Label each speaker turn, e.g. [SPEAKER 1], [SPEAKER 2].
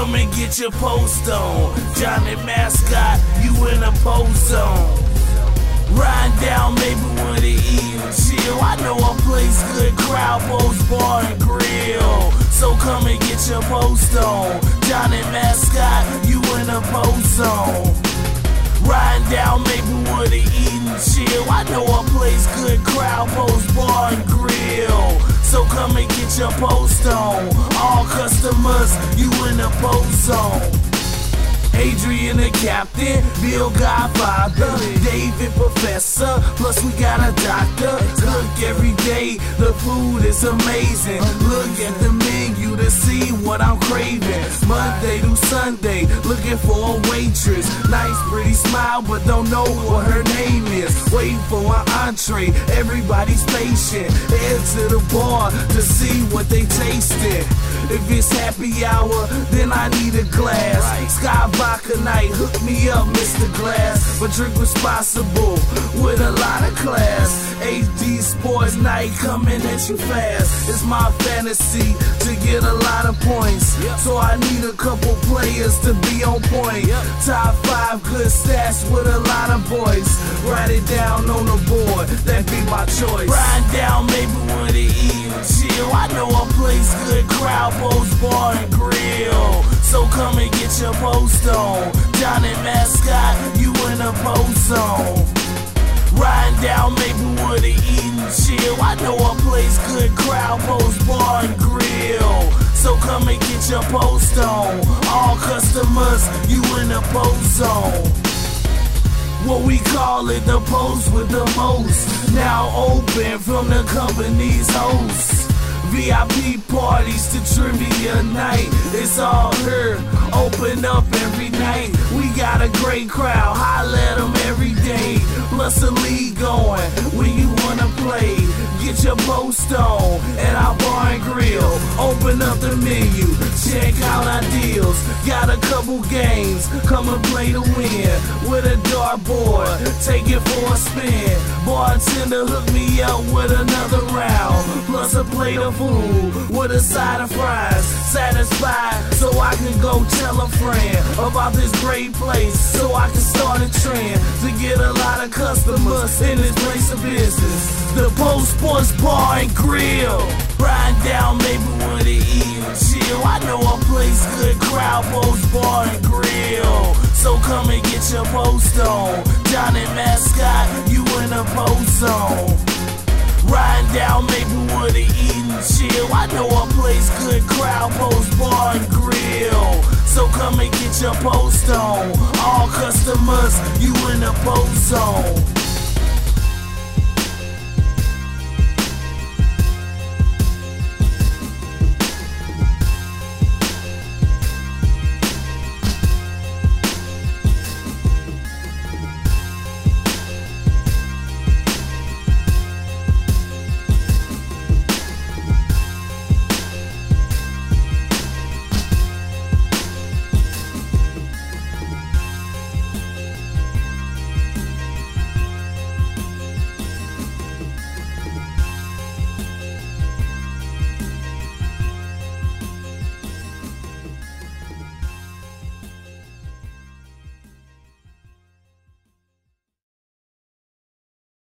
[SPEAKER 1] come and get your post on. Johnny Mascot, you in a post zone. Riding down Maplewood to eat and chill. I know a place good, crowd, post, bar, and grill. So come and get your post on. Johnny Mascot, you in a post zone. Riding down Maplewood to eat and chill. I know a place good, crowd, post, bar, and grill. So come and get your post on. All customers, you in a post zone. Adrian the captain, Bill Godfather, David Professor, plus we got a doctor. Cook every day, the food is amazing. Look at the menu to see what I'm craving. Monday to Sunday, looking for a waitress. Nice pretty smile, but don't know what her name is. Waiting for an entree, everybody's patient. Head to the bar to see what they tasting. If it's happy hour, then I need a glass. Sky Vodka night, hook me up, Mr. Glass. But drink responsible, with a lot of class. HD Sports Night coming at you fast. It's my fantasy to get a lot of points. So I need a couple players to be on point. Top 5 good stats with a lot of boys. Write it down on the board, that be my choice. Riding down Maplewood to eat and chill. I know a place good, crowd, post, bar, and grill. So come and get your post on. Johnny Mascot, you in a post zone. Riding down Maplewood to eat and chill. I know a place good, crowd, post, bar, and grill. So come and get your post on. All customers, you in a post zone. What we call it, the post with the most. Now open from the company's host. VIP parties to trivia night. It's all here, open up every night. We got a great crowd, holla at them every day. Plus a league going when you wanna play. Get your post on at our bar and grill. Open up the menu, check out our deals. Got a couple games, come and play to win. With a dartboard, take it for a spin. Bartender hook me up with another round. Plus a plate of food with a side of fries. Satisfied so I can go tell a friend about this great place. So I can start a trend to get a lot of customers in this place of business. The Post Sports Bar and Grill. Riding down Maplewood to eat and chill. I know a place good, crowd, post, bar, and grill. So come and get your post on. Johnny Mascot, you in a post zone. Riding down Maplewood to eat and chill. I know a place good, crowd, post, bar, and grill. So come and get your post on. All customers, you in a post zone.